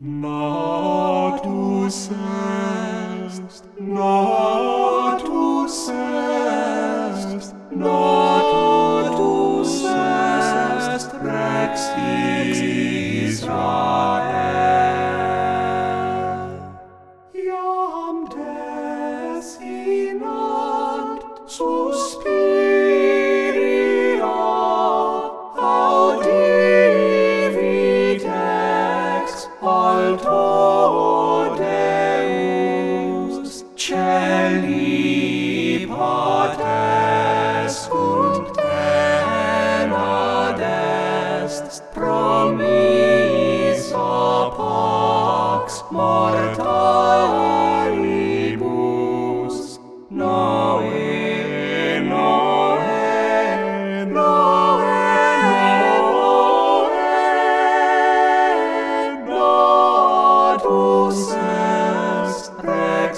Natus est, natus est, natus est, Rex Israel. Iam desinant suspiria, audivit ex alto Deus, celi patescunt tenat est promissa pax mortalibus. Noe, noe, noe, natus est Rex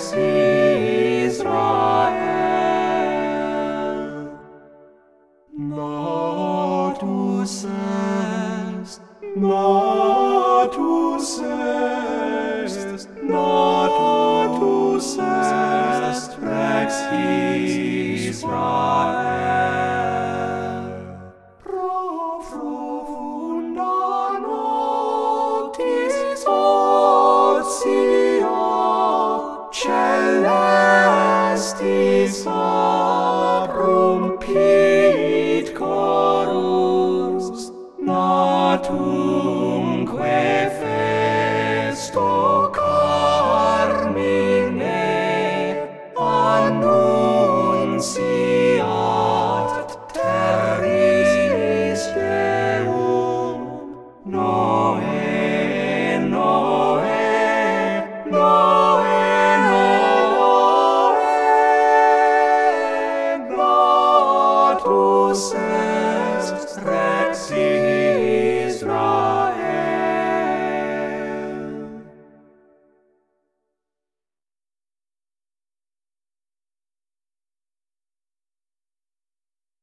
Israel. Natus est, natus est, natus est Rex Israel. Profunda noctis otia, celestis